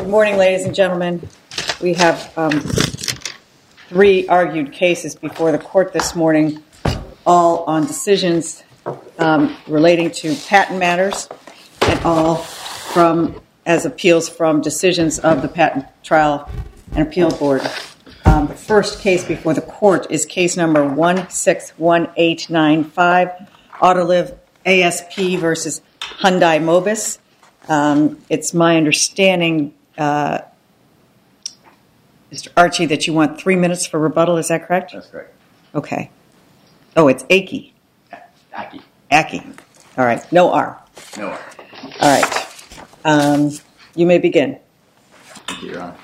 Good morning, ladies and gentlemen. We have 3 argued cases before the court this morning, all on decisions relating to patent matters, and all as appeals from decisions of the Patent Trial and Appeal Board. The first case before the court is case number 161895, Autoliv ASP versus Hyundai Mobis. It's my understanding, Mr. Archie, that you want 3 minutes for rebuttal. Is that correct? That's correct. Okay. Oh, it's Aki. Aki. Aki. All right. No R. No R. All right. You may begin. Thank you, Your Honor.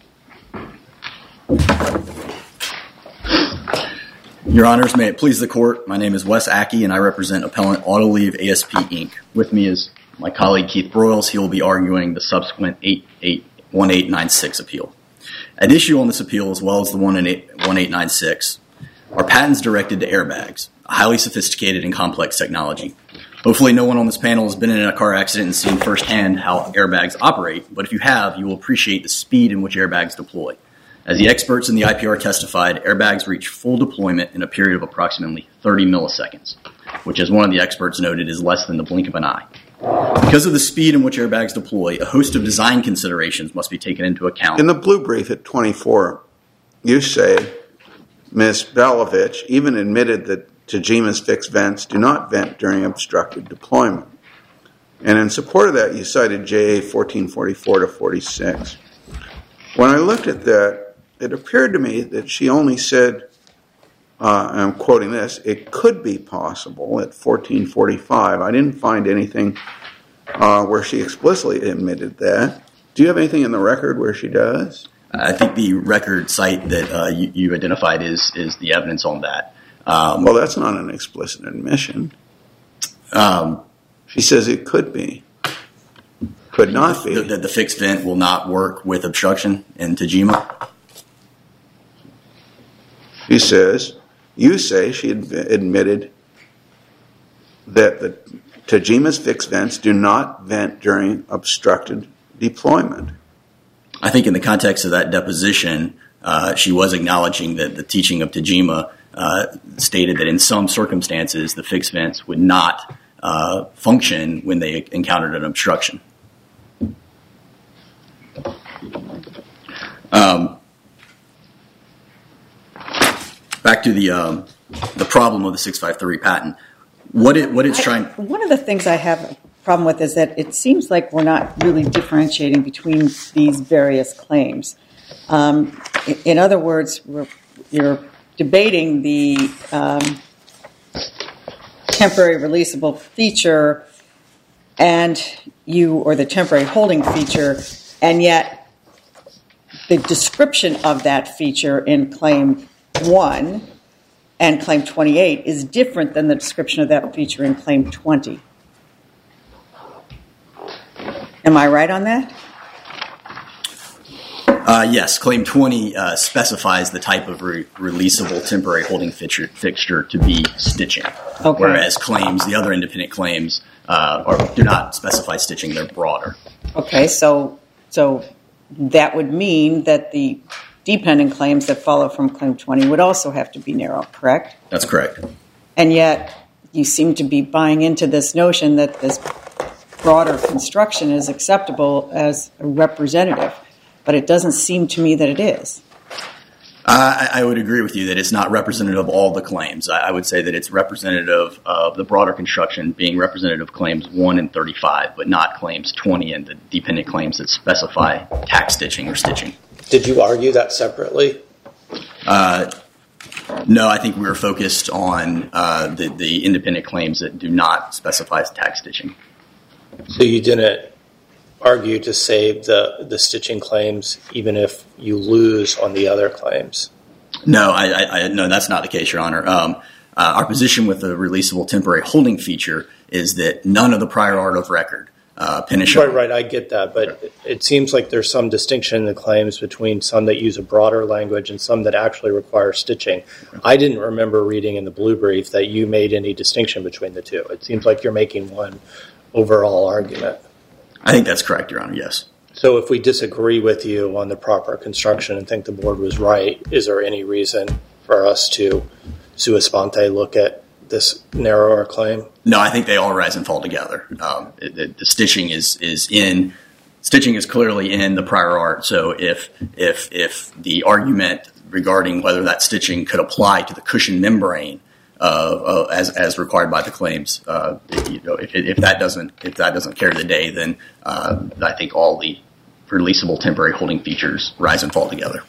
Your Honors, may it please the court, my name is Wes Aki, and I represent appellant Autoliv ASP, Inc. With me is my colleague Keith Broyles. He will be arguing the subsequent 1896 appeal. At issue on this appeal, as well as the 1896, are patents directed to airbags, a highly sophisticated and complex technology. Hopefully no one on this panel has been in a car accident and seen firsthand how airbags operate, but if you have, you will appreciate the speed in which airbags deploy. As the experts in the IPR testified, airbags reach full deployment in a period of approximately 30 milliseconds, which, as one of the experts noted, is less than the blink of an eye. Because of the speed in which airbags deploy, a host of design considerations must be taken into account. In the blue brief at 24, you say Ms. Belovich even admitted that Tajima's fixed vents do not vent during obstructed deployment. And in support of that, you cited JA 1444 to 46. When I looked at that, it appeared to me that she only said, and I'm quoting this, it could be possible at 1445. I didn't find anything where she explicitly admitted that. Do you have anything in the record where she does? I think the record site that you identified is the evidence on that. Well, that's not an explicit admission. She says it could be. Could not be. That the fixed vent will not work with obstruction in Tajima? She says, you say she admitted that the Tajima's fixed vents do not vent during obstructed deployment. I think in the context of that deposition, she was acknowledging that the teaching of Tajima stated that in some circumstances the fixed vents would not function when they encountered an obstruction. Back to the problem of the 653 patent. One of the things I have a problem with is that it seems like we're not really differentiating between these various claims. In other words, you're debating the temporary releasable feature or the temporary holding feature, and yet the description of that feature in Claim 1 and Claim 28 is different than the description of that feature in Claim 20. Am I right on that? Yes, Claim 20 specifies the type of releasable temporary holding fixture to be stitching, okay. Whereas the other independent claims do not specify stitching, they're broader. Okay, so that would mean that the dependent claims that follow from Claim 20 would also have to be narrow, correct? That's correct. And yet you seem to be buying into this notion that this broader construction is acceptable as a representative, but it doesn't seem to me that it is. I would agree with you that it's not representative of all the claims. I would say that it's representative of the broader construction being representative of Claims 1 and 35, but not Claims 20 and the dependent claims that specify tack stitching or stitching. Did you argue that separately? No, I think we were focused on the independent claims that do not specify tack stitching. So you didn't argue to save the stitching claims even if you lose on the other claims? No, no, that's not the case, Your Honor. Our position with the releasable temporary holding feature is that none of the prior art of record Right, I get that, but it seems like there's some distinction in the claims between some that use a broader language and some that actually require stitching. I didn't remember reading in the blue brief that you made any distinction between the two. It seems like you're making one overall argument. I think that's correct, Your Honor, yes. So if we disagree with you on the proper construction and think the board was right, is there any reason for us to sua sponte look at this narrower claim? No, I think they all rise and fall together. The stitching is clearly in the prior art. So if the argument regarding whether that stitching could apply to the cushion membrane as required by the claims, if that doesn't carry the day, then I think all the releasable temporary holding features rise and fall together.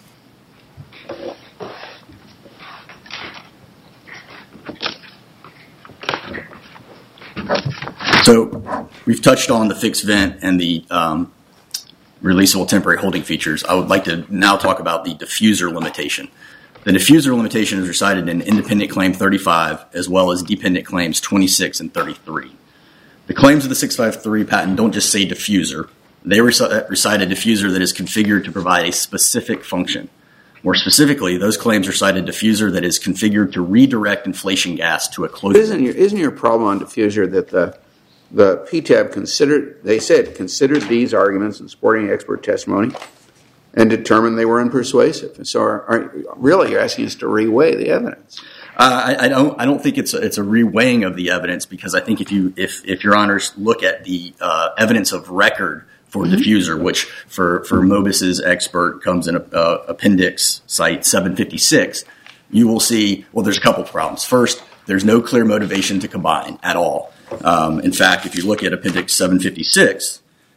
So we've touched on the fixed vent and the releasable temporary holding features. I would like to now talk about the diffuser limitation. The diffuser limitation is recited in independent claim 35 as well as dependent claims 26 and 33. The claims of the 653 patent don't just say diffuser. They recite a diffuser that is configured to provide a specific function. More specifically, those claims recite a diffuser that is configured to redirect inflation gas to a closed. Isn't your problem on diffuser that the PTAB considered these arguments in supporting expert testimony and determined they were unpersuasive? And so you're asking us to reweigh the evidence. I don't think it's a reweighing of the evidence, because I think if your honors look at the evidence of record for diffuser, which for Mobis's expert comes in appendix site 756, you will see, well, there's a couple problems. First, there's no clear motivation to combine at all. In fact, if you look at appendix 756,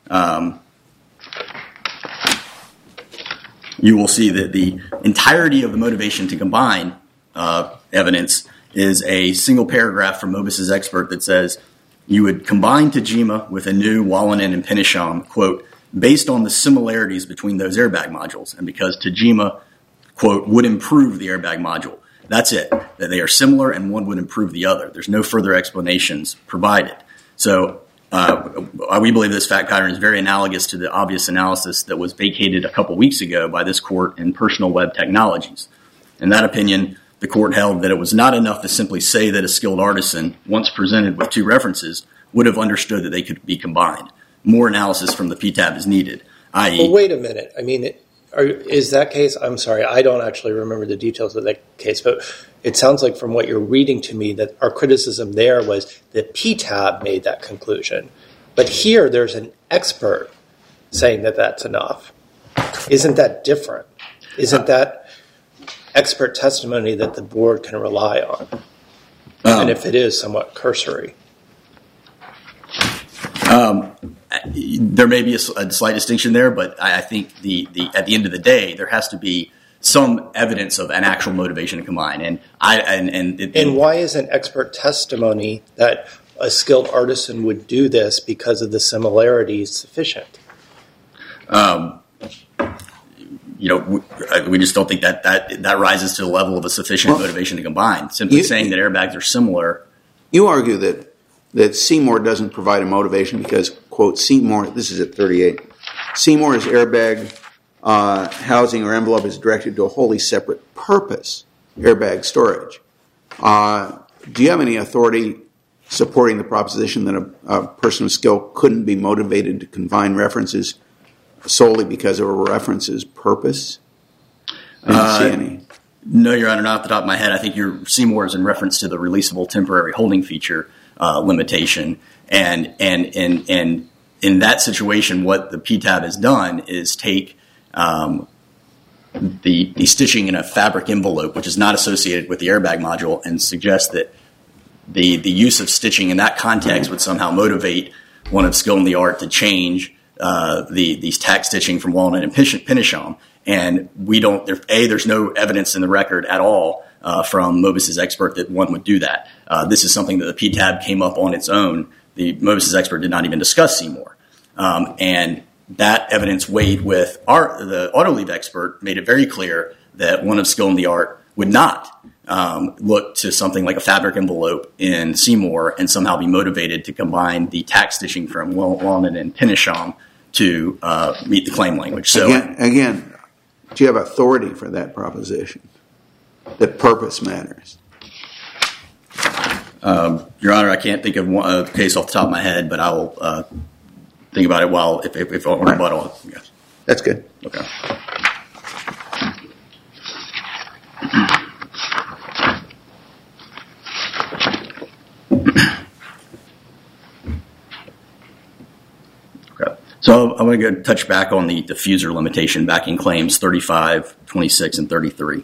you will see that the entirety of the motivation to combine evidence is a single paragraph from Mobis's expert that says, you would combine Tajima with a new Wallenin and Penisham, quote, based on the similarities between those airbag modules, and because Tajima, quote, would improve the airbag module. That's it, that they are similar and one would improve the other. There's no further explanations provided. So we believe this fact pattern is very analogous to the obvious analysis that was vacated a couple weeks ago by this court in Personal Web Technologies. In that opinion, the court held that it was not enough to simply say that a skilled artisan, once presented with two references, would have understood that they could be combined. More analysis from the PTAB is needed, i.e. Well, wait a minute. I mean, is that case, I'm sorry, I don't actually remember the details of that case, but it sounds like from what you're reading to me that our criticism there was that PTAB made that conclusion. But here there's an expert saying that that's enough. Isn't that different? Isn't that expert testimony that the board can rely on? And if it is, somewhat cursory. There may be a slight distinction there, but I think at the end of the day, there has to be some evidence of an actual motivation to combine. And why isn't expert testimony that a skilled artisan would do this because of the similarities sufficient? We just don't think that rises to the level of a sufficient motivation to combine. Simply saying that airbags are similar. You argue that Seymour doesn't provide a motivation because, quote, Seymour, this is at 38, Seymour's airbag housing or envelope is directed to a wholly separate purpose, airbag storage. Do you have any authority supporting the proposition that a person of skill couldn't be motivated to combine references solely because of a reference's purpose? I didn't see any. No, Your Honor, not off the top of my head. I think Seymour is in reference to the releasable temporary holding feature limitation. And in that situation, what the PTAB has done is take the stitching in a fabric envelope, which is not associated with the airbag module, and suggest that the use of stitching in that context would somehow motivate one of skill in the art to change these tack stitching from Walnut and Penisham. And there's no evidence in the record at all from Mobis's expert that one would do that. This is something that the PTAB came up on its own. The Mobis's expert did not even discuss Seymour. And that evidence weighed with the Autoliv expert made it very clear that one of skill in the art would not look to something like a fabric envelope in Seymour and somehow be motivated to combine the tack stitching from Walnut and Penisham to meet the claim language. So again, do you have authority for that proposition, that purpose matters? Your Honor, I can't think of a case off the top of my head, but I will think about it while if on rebuttal. Yes. That's good. Okay. So I'm going to touch back on the diffuser limitation back in claims 35, 26, and 33.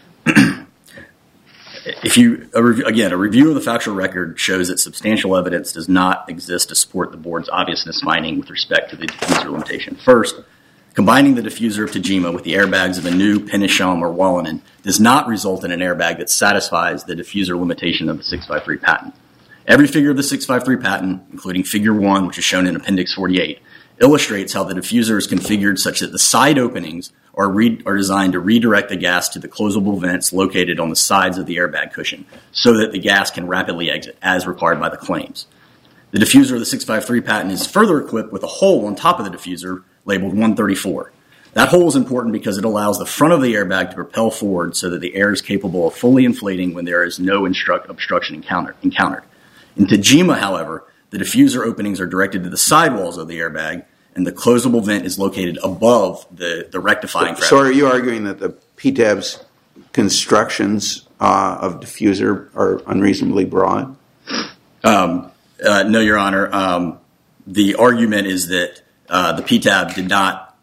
A review of the factual record shows that substantial evidence does not exist to support the board's obviousness finding with respect to the diffuser limitation. First, combining the diffuser of Tajima with the airbags of a new Penisham or Wallanen does not result in an airbag that satisfies the diffuser limitation of the 653 patent. Every figure of the 653 patent, including figure 1, which is shown in Appendix 48, illustrates how the diffuser is configured such that the side openings are designed to redirect the gas to the closable vents located on the sides of the airbag cushion so that the gas can rapidly exit, as required by the claims. The diffuser of the 653 patent is further equipped with a hole on top of the diffuser labeled 134. That hole is important because it allows the front of the airbag to propel forward so that the air is capable of fully inflating when there is no obstruction encountered. In Tajima, however, the diffuser openings are directed to the sidewalls of the airbag, and the closable vent is located above the rectifying fabric. So are you arguing that the PTAB's constructions of diffuser are unreasonably broad? No, Your Honor. The argument is that the PTAB did not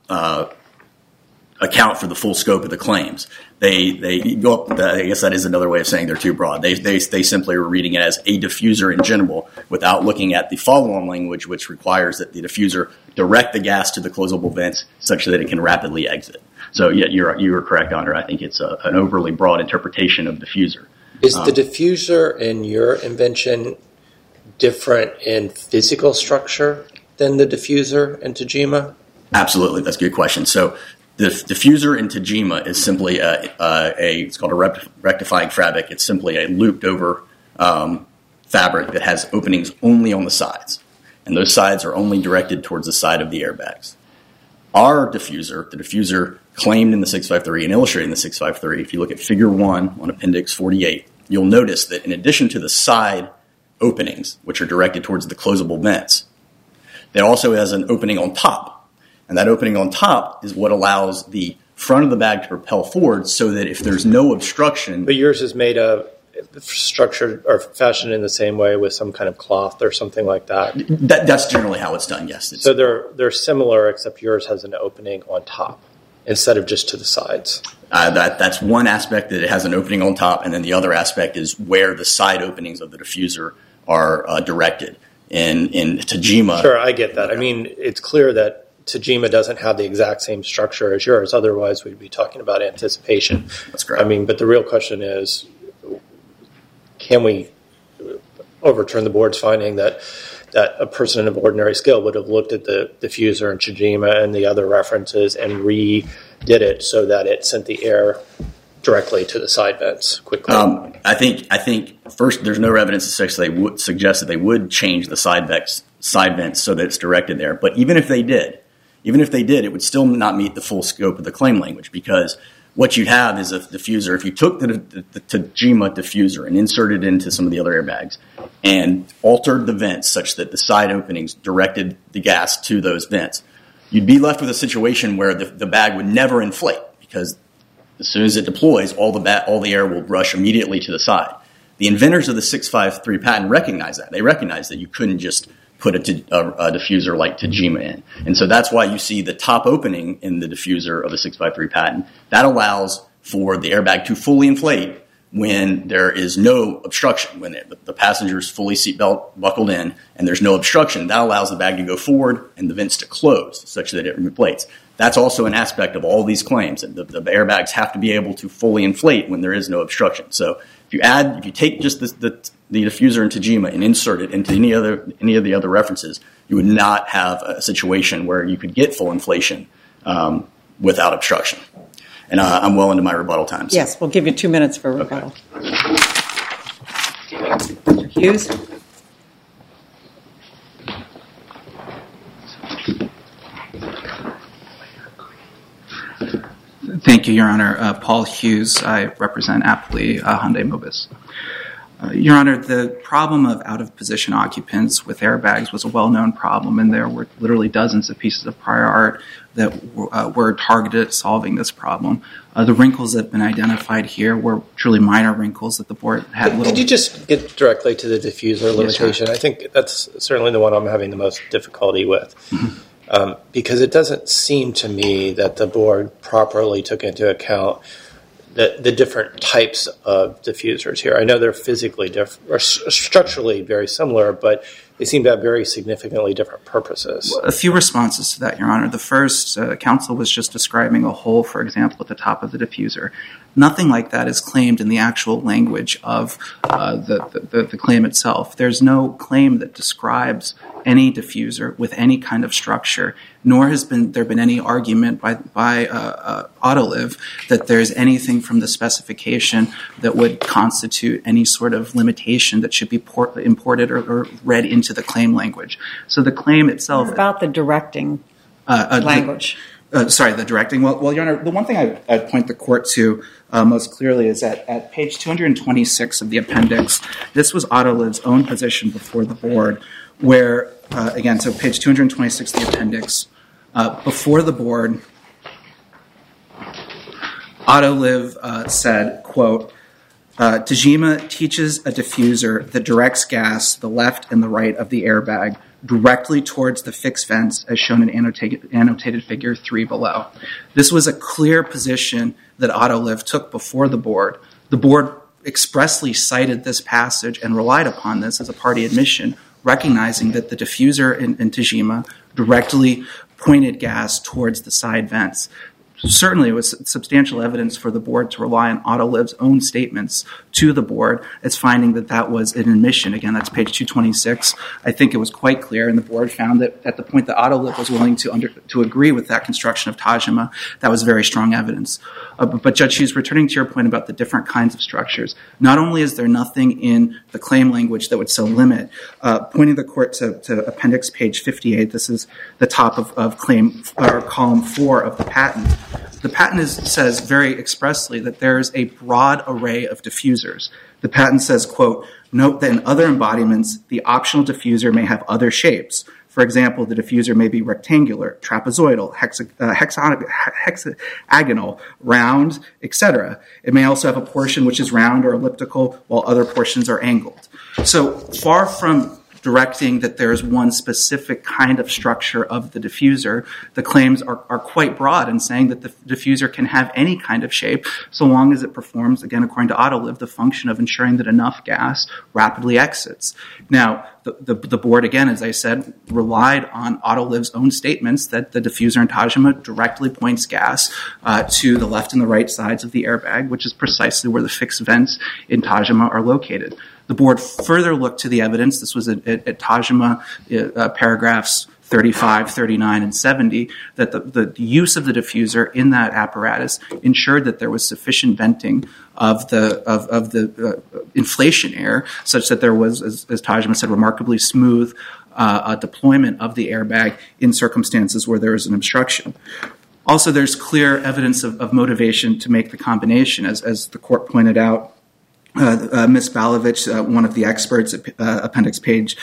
account for the full scope of the claims. They go up. I guess that is another way of saying they're too broad. They simply were reading it as a diffuser in general without looking at the follow-on language, which requires that the diffuser direct the gas to the closable vents such that it can rapidly exit. So, yeah, you are correct, Your Honor. I think it's an overly broad interpretation of diffuser. Is the diffuser in your invention different in physical structure than the diffuser in Tajima? Absolutely, that's a good question. So the diffuser in Tajima is simply it's called a rectifying fabric. It's simply a looped over fabric that has openings only on the sides. And those sides are only directed towards the side of the airbags. Our diffuser, the diffuser claimed in the 653 and illustrated in the 653, if you look at figure 1 on Appendix 48, you'll notice that in addition to the side openings, which are directed towards the closable vents, it also has an opening on top. And that opening on top is what allows the front of the bag to propel forward so that if there's no obstruction... But yours is made of structured or fashioned in the same way with some kind of cloth or something like that? That's generally how it's done, yes. So they're similar, except yours has an opening on top instead of just to the sides. That's one aspect, that it has an opening on top, and then the other aspect is where the side openings of the diffuser are directed. In Tajima... Sure, I get that. I mean, it's clear that Tajima doesn't have the exact same structure as yours. Otherwise, we'd be talking about anticipation. That's correct. I mean, but the real question is, can we overturn the board's finding that a person of ordinary skill would have looked at the diffuser in Tajima and the other references and redid it so that it sent the air directly to the side vents quickly? I think first, there's no evidence to suggest that they would change the side vents so that it's directed there. But even if they did, it would still not meet the full scope of the claim language, because what you'd have is a diffuser. If you took the Tajima diffuser and inserted it into some of the other airbags and altered the vents such that the side openings directed the gas to those vents, you'd be left with a situation where the bag would never inflate, because as soon as it deploys, all the air will rush immediately to the side. The inventors of the 653 patent recognize that. They recognize that you couldn't just put a diffuser like Tajima in. And so that's why you see the top opening in the diffuser of the 653 patent. That allows for the airbag to fully inflate when there is no obstruction, when the passenger is fully seatbelt buckled in and there's no obstruction. That allows the bag to go forward and the vents to close such that it inflates. That's also an aspect of all these claims. The airbags have to be able to fully inflate when there is no obstruction. So if you take just the diffuser in Tajima and insert it into any of the other references, you would not have a situation where you could get full inflation without obstruction. And I'm well into my rebuttal time. So. Yes, we'll give you 2 minutes for rebuttal. Okay. Mr. Hughes? Thank you, Your Honor. Paul Hughes. I represent aptly Hyundai Mobis. Your Honor, the problem of out-of-position occupants with airbags was a well-known problem, and there were literally dozens of pieces of prior art that were targeted at solving this problem. The wrinkles that have been identified here were truly minor wrinkles that the board had little... Could you just get directly to the diffuser limitation? Yes, I think that's certainly the one I'm having the most difficulty with. Because it doesn't seem to me that the board properly took into account the different types of diffusers here. I know they're physically different, or structurally very similar, but they seem to have very significantly different purposes. A few responses to that, Your Honor. The first, counsel was just describing a hole, for example, at the top of the diffuser. Nothing like that is claimed in the actual language of the claim itself. There's no claim that describes any diffuser with any kind of structure, nor has there been any argument by Autoliv that there's anything from the specification that would constitute any sort of limitation that should be imported or read into the claim language. So the claim itself... What about the directing language? The directing. Well, Your Honor, the one thing I'd point the court to most clearly is that at page 226 of the appendix, this was Autoliv's own position before the board, where, again, so page 226 of the appendix, before the board, Autoliv said, quote, Tajima teaches a diffuser that directs gas the left and the right of the airbag directly towards the fixed vents, as shown in annotated figure 3 below. This was a clear position that Autoliv took before the board. The board expressly cited this passage and relied upon this as a party admission, recognizing that the diffuser in Tajima directly pointed gas towards the side vents. Certainly, it was substantial evidence for the board to rely on Autoliv's own statements to the board as finding that that was an admission. Again, that's page 226. I think it was quite clear, and the board found that at the point that Autoliv was willing to agree with that construction of Tajima, that was very strong evidence. But Judge Hughes, returning to your point about the different kinds of structures, not only is there nothing in the claim language that would so limit, pointing the court to appendix page 58, this is the top of claim or column 4 of the patent. The patent says very expressly that there is a broad array of diffusers. The patent says, quote, note that in other embodiments, the optional diffuser may have other shapes. For example, the diffuser may be rectangular, trapezoidal, hexagonal, round, etc. It may also have a portion which is round or elliptical, while other portions are angled. So far from directing that there is one specific kind of structure of the diffuser, the claims are quite broad in saying that the diffuser can have any kind of shape so long as it performs, again, according to Autoliv, the function of ensuring that enough gas rapidly exits. Now, the board, again, as I said, relied on Autoliv's own statements that the diffuser in Tajima directly points gas to the left and the right sides of the airbag, which is precisely where the fixed vents in Tajima are located. The board further looked to the evidence. This was at Tajima paragraphs 35, 39, and 70, that the use of the diffuser in that apparatus ensured that there was sufficient venting of the inflation air, such that there was, as Tajima said, remarkably smooth deployment of the airbag in circumstances where there is an obstruction. Also, there's clear evidence of motivation to make the combination, as the court pointed out. Ms. Balovich, one of the experts at appendix page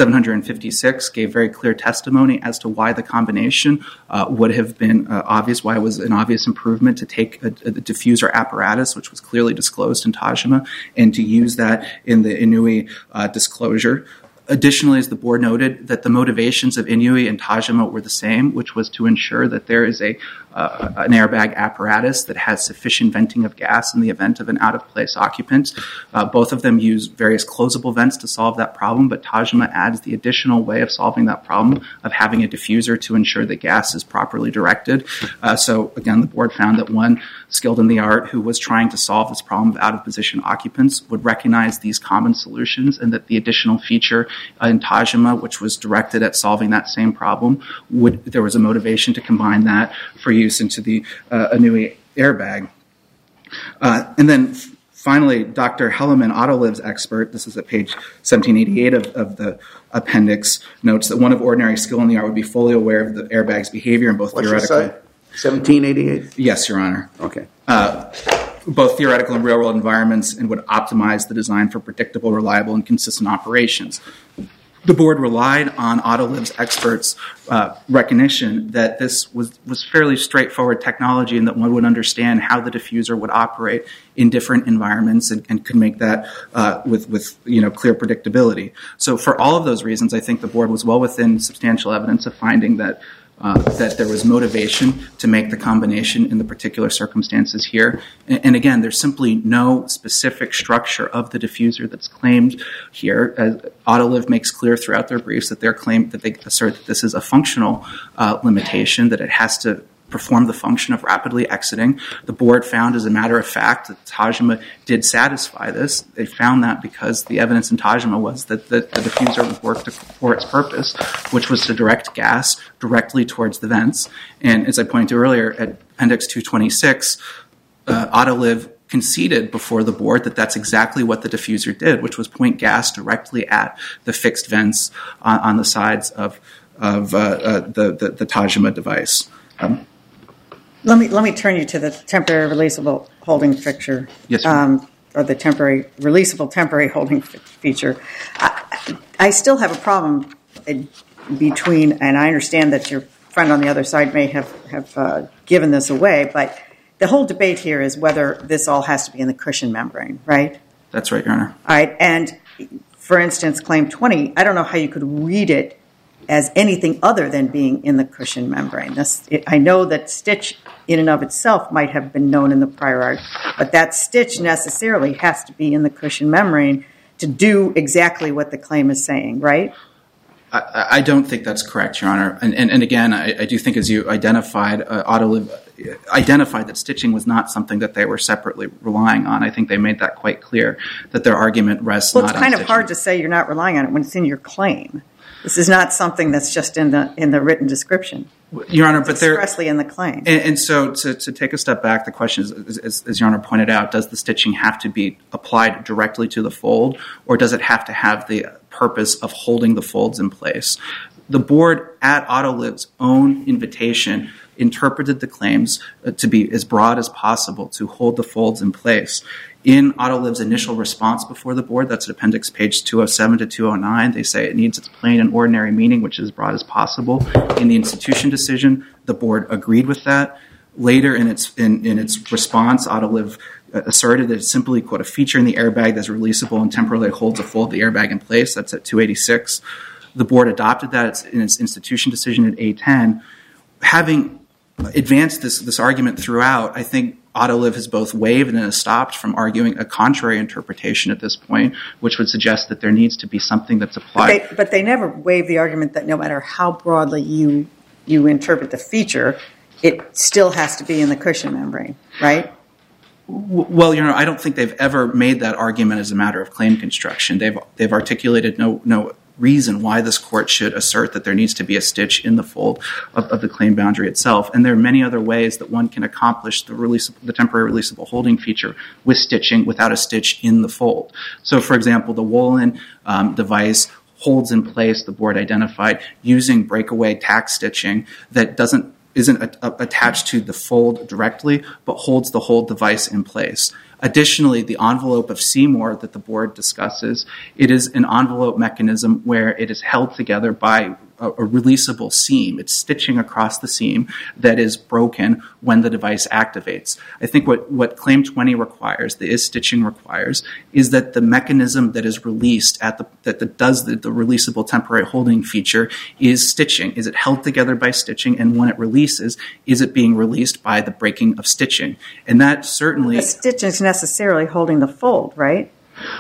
756, gave very clear testimony as to why the combination would have been obvious, why it was an obvious improvement to take a diffuser apparatus, which was clearly disclosed in Tajima, and to use that in the Inouye disclosure. Additionally, as the board noted, that the motivations of Inouye and Tajima were the same, which was to ensure that there is an airbag apparatus that has sufficient venting of gas in the event of an out-of-place occupant. Both of them use various closable vents to solve that problem, but Tajima adds the additional way of solving that problem of having a diffuser to ensure that gas is properly directed. So, again, the board found that one skilled in the art who was trying to solve this problem of out-of-position occupants would recognize these common solutions, and that the additional feature in Tajima, which was directed at solving that same problem, there was a motivation to combine that for use into the Inouye airbag. And then finally, Dr. Helleman, Autoliv's expert, this is at page 1788 of the appendix, notes that one of ordinary skill in the art would be fully aware of the airbag's behavior in both theoretical... 1788? Yes, Your Honor. Okay. both theoretical and real-world environments and would optimize the design for predictable, reliable, and consistent operations. The board relied on Autoliv's experts' recognition that this was fairly straightforward technology and that one would understand how the diffuser would operate in different environments and could make that with clear predictability. So for all of those reasons, I think the board was well within substantial evidence of finding that there was motivation to make the combination in the particular circumstances here. And again, there's simply no specific structure of the diffuser that's claimed here. Autoliv makes clear throughout their briefs that they assert that this is a functional limitation, that it has to perform the function of rapidly exiting. The board found, as a matter of fact, that Tajima did satisfy this. They found that because the evidence in Tajima was that the diffuser worked for its purpose, which was to direct gas directly towards the vents. And as I pointed to earlier, at Appendix 226, Autoliv conceded before the board that that's exactly what the diffuser did, which was point gas directly at the fixed vents on the sides of the Tajima device. Let me turn you to the temporary releasable holding fixture. Yes, ma'am. Or the releasable temporary holding feature. I still have a problem between, and I understand that your friend on the other side may have given this away, but the whole debate here is whether this all has to be in the cushion membrane, right? That's right, Your Honor. All right, and for instance, Claim 20, I don't know how you could read it as anything other than being in the cushion membrane. I know that stitch in and of itself might have been known in the prior art, but that stitch necessarily has to be in the cushion membrane to do exactly what the claim is saying, right? I don't think that's correct, Your Honor. And again, I do think, as you identified, Autoliv identified that stitching was not something that they were separately relying on. I think they made that quite clear, that their argument rests not on stitching. Well, it's kind of hard to say you're not relying on it when it's in your claim. This is not something that's just in the written description. Your Honor, but they're expressly in the claim. And so to take a step back, the question is, as Your Honor pointed out, does the stitching have to be applied directly to the fold, or does it have to have the purpose of holding the folds in place? The board, at Autoliv's own invitation, interpreted the claims to be as broad as possible to hold the folds in place. In Autoliv's initial response before the board, that's at appendix page 207 to 209, they say it needs its plain and ordinary meaning, which is as broad as possible. In the institution decision, the board agreed with that. Later in its response, Autoliv asserted that it's simply, quote, a feature in the airbag that's releasable and temporarily holds a fold of the airbag in place. That's at 286. The board adopted that in its institution decision at A10. Having advanced this argument throughout, I think Autoliv has both waived and has stopped from arguing a contrary interpretation at this point, which would suggest that there needs to be something that's applied. But they never waived the argument that no matter how broadly you interpret the feature, it still has to be in the cushion membrane, right? Well, Your Honor, I don't think they've ever made that argument as a matter of claim construction. They've articulated no reason why this court should assert that there needs to be a stitch in the fold of the claim boundary itself. And there are many other ways that one can accomplish the temporary releasable holding feature with stitching without a stitch in the fold. So, for example, the Wolin device holds in place, the board identified, using breakaway tack stitching that isn't attached to the fold directly, but holds the whole device in place. Additionally, the envelope of Seymour that the board discusses, it is an envelope mechanism where it is held together by a releasable seam. It's stitching across the seam that is broken when the device activates. I think what Claim 20 requires, the is-stitching requires, is that the mechanism that is released that does the releasable temporary holding feature is stitching. Is it held together by stitching? And when it releases, is it being released by the breaking of stitching? And that certainly... The stitching is necessarily holding the fold, right?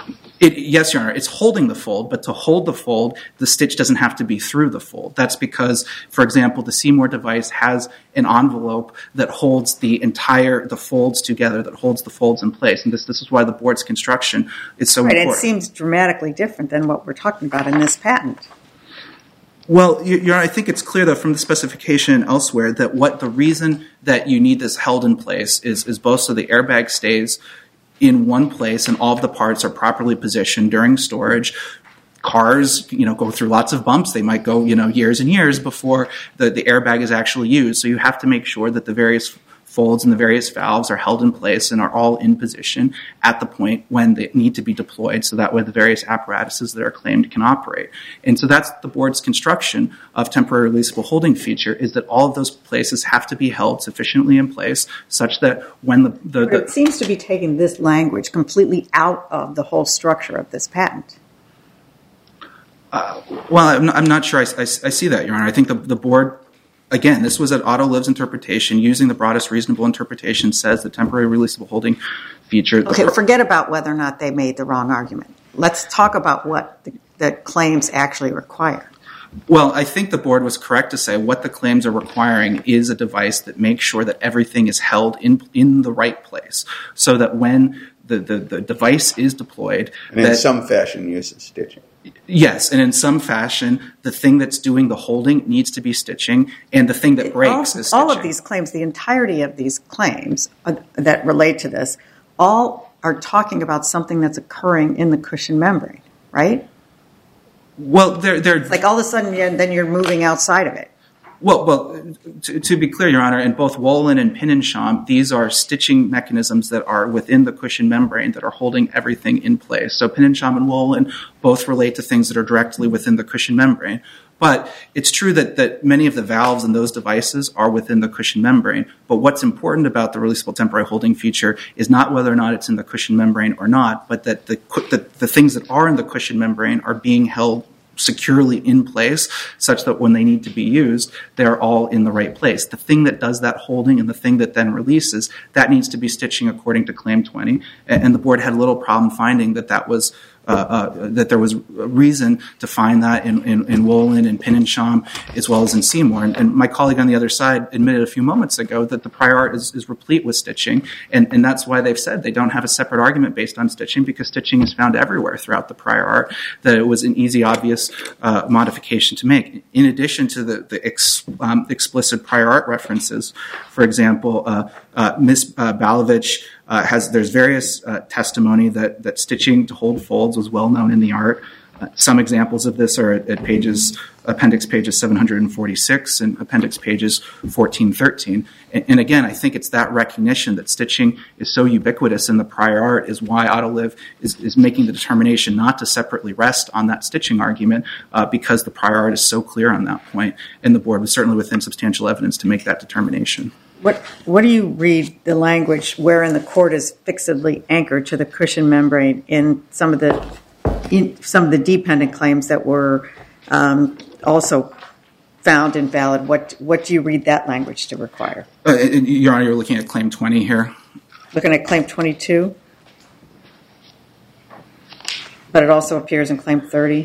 Yes, Your Honor, it's holding the fold, but to hold the fold, the stitch doesn't have to be through the fold. That's because, for example, the Seymour device has an envelope that holds the folds together, that holds the folds in place. And this is why the board's construction is so important. It seems dramatically different than what we're talking about in this patent. Well, Your Honor, I think it's clear, though, from the specification elsewhere, that the reason that you need this held in place is both so the airbag stays in one place and all of the parts are properly positioned during storage. Cars, go through lots of bumps. They might go, years and years before the airbag is actually used. So you have to make sure that the various folds and the various valves are held in place and are all in position at the point when they need to be deployed, so that way the various apparatuses that are claimed can operate. And so that's the board's construction of temporary releasable holding feature, is that all of those places have to be held sufficiently in place such that when it seems to be taking this language completely out of the whole structure of this patent. Well, I'm not sure I see that, Your Honor. I think the board, again, this was an Autoliv's interpretation, using the broadest reasonable interpretation, says the temporary releasable holding feature. Okay, forget about whether or not they made the wrong argument. Let's talk about what the claims actually require. Well, I think the board was correct to say what the claims are requiring is a device that makes sure that everything is held in the right place, so that when the device is deployed... And in some fashion uses stitching. Yes, and in some fashion, the thing that's doing the holding needs to be stitching, and the thing that breaks is stitching. All of these claims, the entirety of these claims that relate to this, all are talking about something that's occurring in the cushion membrane, right? Well, they're like all of a sudden, then you're moving outside of it. Well, to be clear, Your Honor, in both Wolin and Pinnensham, these are stitching mechanisms that are within the cushion membrane that are holding everything in place. So Pinnensham and Wolin both relate to things that are directly within the cushion membrane. But it's true that many of the valves in those devices are within the cushion membrane. But what's important about the releasable temporary holding feature is not whether or not it's in the cushion membrane or not, but that the things that are in the cushion membrane are being held securely in place such that when they need to be used, they're all in the right place. The thing that does that holding and the thing that then releases, that needs to be stitching according to Claim 20. And the board had a little problem finding that there was a reason to find that in Wolin and Pinnensham as well as in Seymour. And my colleague on the other side admitted a few moments ago that the prior art is replete with stitching, and that's why they've said they don't have a separate argument based on stitching, because stitching is found everywhere throughout the prior art, that it was an easy, obvious modification to make. In addition to the explicit prior art references, for example, Ms. Balovich there's various testimony that stitching to hold folds was well known in the art. Some examples of this are at appendix pages 746 and appendix pages 1413. And again, I think it's that recognition that stitching is so ubiquitous in the prior art is why Autoliv is making the determination not to separately rest on that stitching argument, because the prior art is so clear on that point, and the board was certainly within substantial evidence to make that determination. What do you read the language wherein the cord is fixedly anchored to the cushion membrane in some of the dependent claims that were also found invalid? What do you read that language to require? Your Honor, you're looking at Claim 20 here. Looking at Claim 22? But it also appears in Claim 30?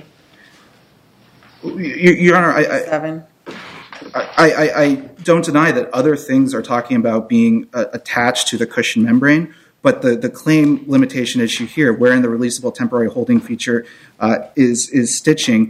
Your Honor, 7? I don't deny that other things are talking about being attached to the cushion membrane, but the claim limitation issue here, wherein the releasable temporary holding feature is stitching,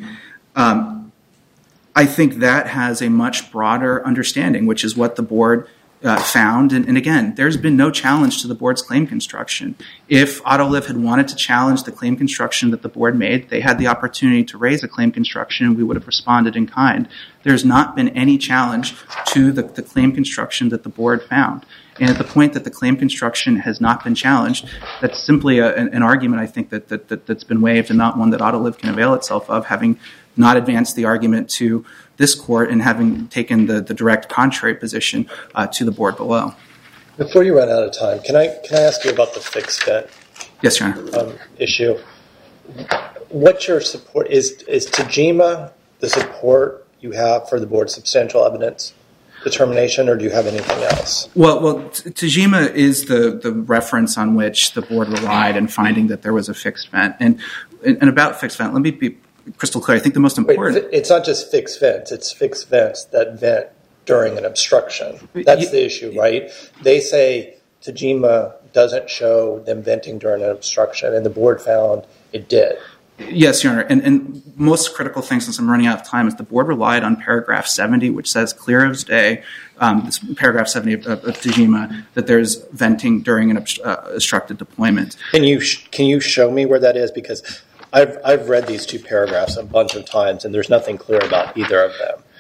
I think that has a much broader understanding, which is what the board found. And again, there's been no challenge to the board's claim construction. If Autoliv had wanted to challenge the claim construction that the board made, they had the opportunity to raise a claim construction, and we would have responded in kind. There's not been any challenge to the claim construction that the board found. And at the point that the claim construction has not been challenged, that's simply an argument, I think, that's been waived, and not one that Autoliv can avail itself of, having not advanced the argument to this court and having taken the direct contrary position to the board below. Before you run out of time, can I ask you about the fixed vent? Yes, Your Honor. Issue? What's your support? Is Tajima the support you have for the board's substantial evidence determination, or do you have anything else? Well, Tajima is the reference on which the board relied in finding that there was a fixed vent. And about fixed vent, let me be crystal clear. I think the most important... It's not just fixed vents. It's fixed vents that vent during an obstruction. That's the issue, right? They say Tajima doesn't show them venting during an obstruction, and the board found it did. Yes, Your Honor. And most critical thing, since I'm running out of time, is the board relied on paragraph 70, which says clear as day, this paragraph 70 of Tajima, that there's venting during an obstructed deployment. Can you show me where that is? Because I've read these two paragraphs a bunch of times, and there's nothing clear about either of them.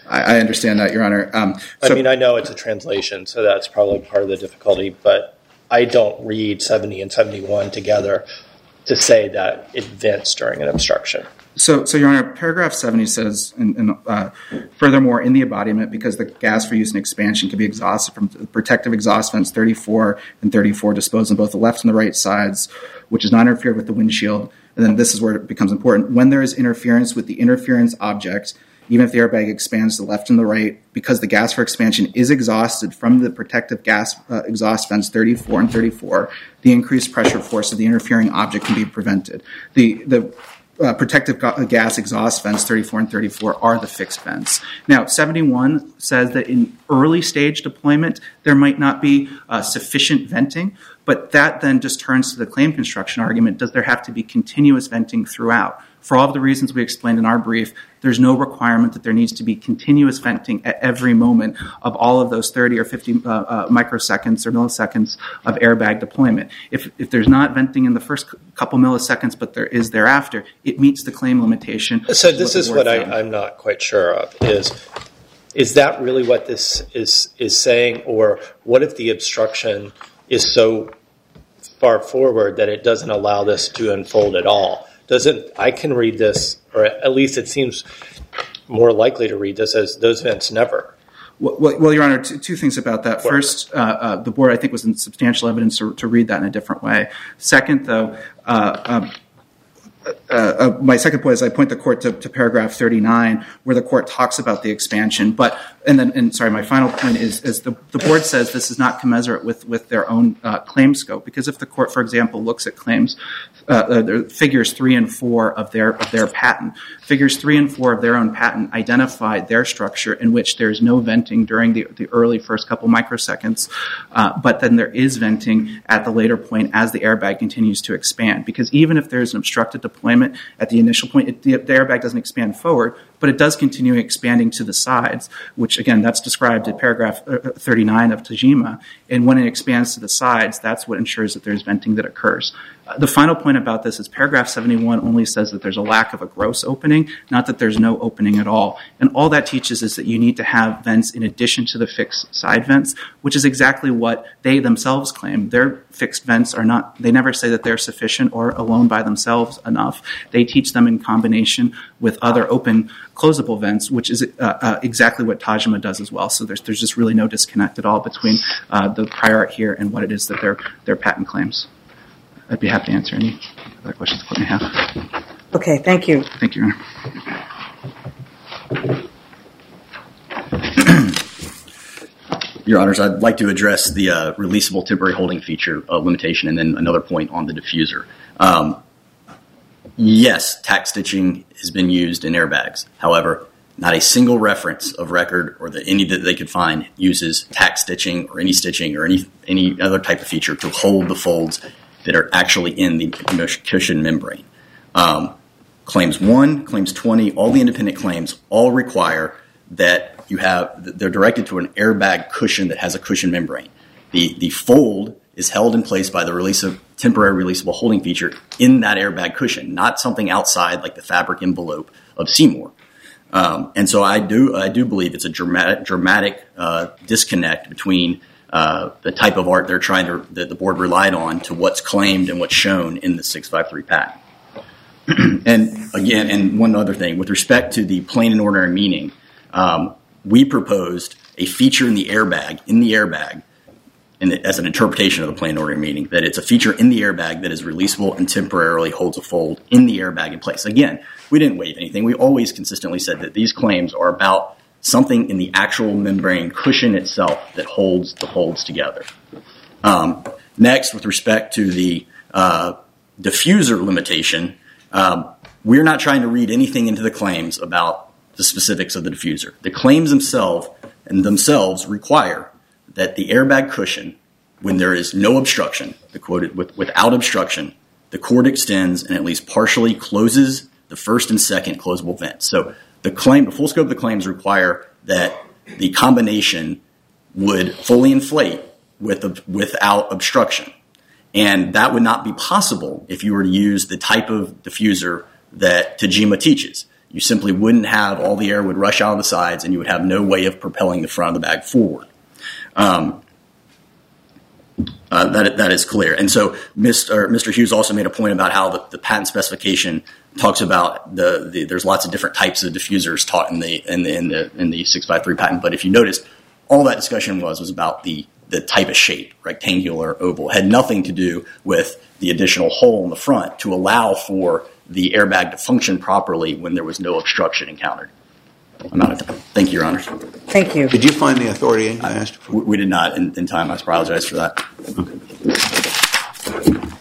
I understand that, Your Honor. I know it's a translation, so that's probably part of the difficulty, but I don't read 70 and 71 together to say that it vents during an obstruction. So Your Honor, paragraph 70 says, furthermore, in the embodiment, because the gas for use in expansion can be exhausted from the protective exhaust vents 34 and 34 disposed on both the left and the right sides, which is not interfered with the windshield. And then this is where it becomes important. When there is interference with the interference object, even if the airbag expands to the left and the right, because the gas for expansion is exhausted from the protective gas exhaust vents 34 and 34, the increased pressure force of the interfering object can be prevented. The protective gas exhaust vents 34 and 34 are the fixed vents. Now, 71 says that in early stage deployment, there might not be sufficient venting, but that then just turns to the claim construction argument. Does there have to be continuous venting throughout? For all of the reasons we explained in our brief, there's no requirement that there needs to be continuous venting at every moment of all of those 30 or 50 microseconds or milliseconds of airbag deployment. If there's not venting in the first couple milliseconds, but there is thereafter, it meets the claim limitation. So this is what I'm not quite sure of, is that really what this is saying? Or what if the obstruction is so far forward that it doesn't allow this to unfold at all? I can read this, or at least it seems more likely to read this as those vents never. Well, Your Honor, two things about that. First, the board, I think, was in substantial evidence to read that in a different way. Second, though, my second point is I point the court to paragraph 39, where the court talks about the expansion. My final point is the board says this is not commensurate with their own claim scope, because if the court, for example, looks at claims, figures 3 and 4 of their patent, figures 3 and 4 of their own patent identify their structure in which there's no venting during the early first couple microseconds, but then there is venting at the later point as the airbag continues to expand. Because even if there's an obstructed deployment at the initial point, the airbag doesn't expand forward, but it does continue expanding to the sides, which, again, that's described in paragraph 39 of Tajima. And when it expands to the sides, that's what ensures that there's venting that occurs. The final point about this is paragraph 71 only says that there's a lack of a gross opening, not that there's no opening at all. And all that teaches is that you need to have vents in addition to the fixed side vents, which is exactly what they themselves claim. Their fixed vents are not, they never say that they're sufficient or alone by themselves enough. They teach them in combination with other open closable vents, which is exactly what Tajima does as well. So there's just really no disconnect at all between the prior art here and what it is that their patent claims. I'd be happy to answer any other questions the court may have. Okay, thank you. Thank you, Your Honor. Your Honors, I'd like to address the releasable temporary holding feature limitation and then another point on the diffuser. Yes, tack stitching has been used in airbags. However, not a single reference of record or any that they could find uses tack stitching or any other type of feature to hold the folds that are actually in the cushion membrane. Claims 1, Claims 20, all the independent claims all require that they're directed to an airbag cushion that has a cushion membrane. The fold is held in place by the temporary releasable holding feature in that airbag cushion, not something outside like the fabric envelope of Seymour. And so I do believe it's a dramatic disconnect between the type of art that the board relied on to what's claimed and what's shown in the 653 patent. And again, and one other thing, with respect to the plain and ordinary meaning, we proposed a feature in the airbag, and as an interpretation of the plain and ordinary meaning, that it's a feature in the airbag that is releasable and temporarily holds a fold in the airbag in place. Again, we didn't waive anything. We always consistently said that these claims are about something in the actual membrane cushion itself that holds the folds together. Next, with respect to the diffuser limitation, we're not trying to read anything into the claims about the specifics of the diffuser. The claims themselves require that the airbag cushion, when there is no obstruction, without obstruction, the cord extends and at least partially closes the first and second closable vents. So the full scope of the claims require that the combination would fully inflate without obstruction. And that would not be possible if you were to use the type of diffuser that Tajima teaches. you simply wouldn't have all the air would rush out of the sides, and you would have no way of propelling the front of the bag forward. That is clear. And so Mr. Hughes also made a point about how the patent specification talks about there's lots of different types of diffusers taught in the 653 patent. But if you notice, all that discussion was about the type of shape, rectangular, oval. It had nothing to do with the additional hole in the front to allow for the airbag to function properly when there was no obstruction encountered. I'm out of time. Thank you, Your Honors. Thank you. Did you find the authority I asked for? We did not in time. I apologize for that. Okay.